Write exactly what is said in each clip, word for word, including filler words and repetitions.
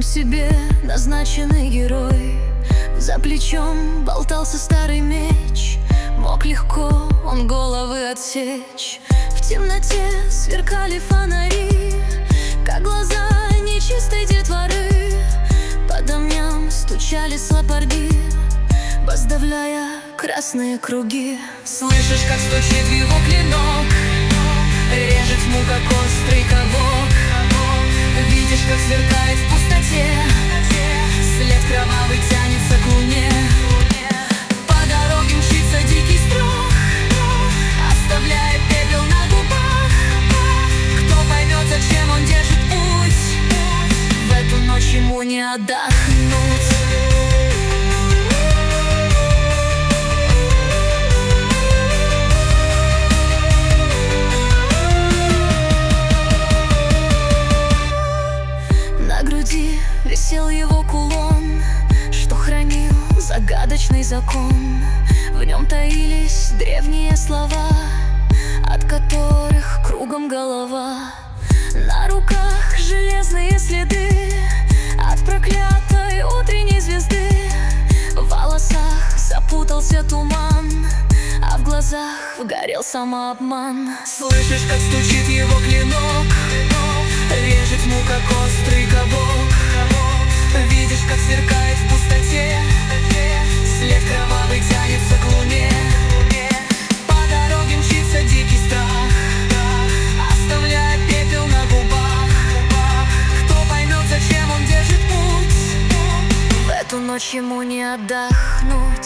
себе назначенный герой. За плечом болтался старый меч, мог легко он головы отсечь. В темноте сверкали фонари, как глаза нечистой детворы. По домам стучали слопарди, возглавляя красные круги. Слышишь, как стучит его клинок, режет тьму, как острый ковок. Видишь, как сверкает в пустоте след кровавый тянется к луне. По дороге мчится дикий страх, оставляя пепел на губах. Кто поймет, зачем он держит путь, в эту ночь ему не отдохнуть. Висел его кулон, что хранил загадочный закон. В нем таились древние слова, от которых кругом голова. На руках железные следы от проклятой утренней звезды. В волосах запутался туман, а в глазах горел самообман. Слышишь, как стучит его клинок, режет тьму, как острый ковок. Видишь, как сверкает в пустоте след кровавый тянется к луне. По дороге мчится дикий страх, оставляя пепел на губах. Кто поймет, зачем он держит путь, в эту ночь ему не отдохнуть.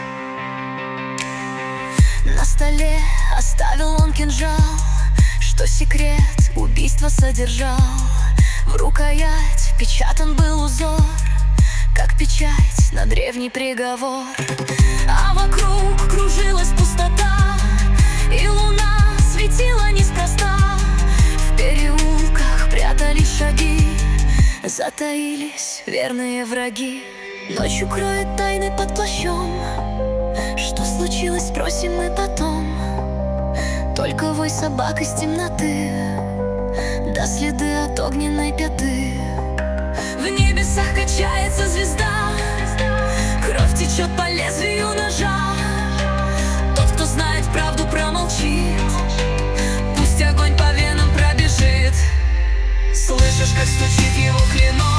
На столе оставил он кинжал, что секрет убийства содержал. В рукоять впечатан был узор, как печать на древний приговор. А вокруг кружилась пустота, и луна светила неспроста. В переулках прятались шаги, затаились верные враги. Ночь укроет тайны под плащом, что случилось, спросим мы потом. Только вой собак из темноты, да следы от огненной пяты. В небесах качается звезда, кровь течет по лезвию ножа. Тот, кто знает правду, промолчит, пусть огонь по венам пробежит. Слышишь, как стучит его клинок,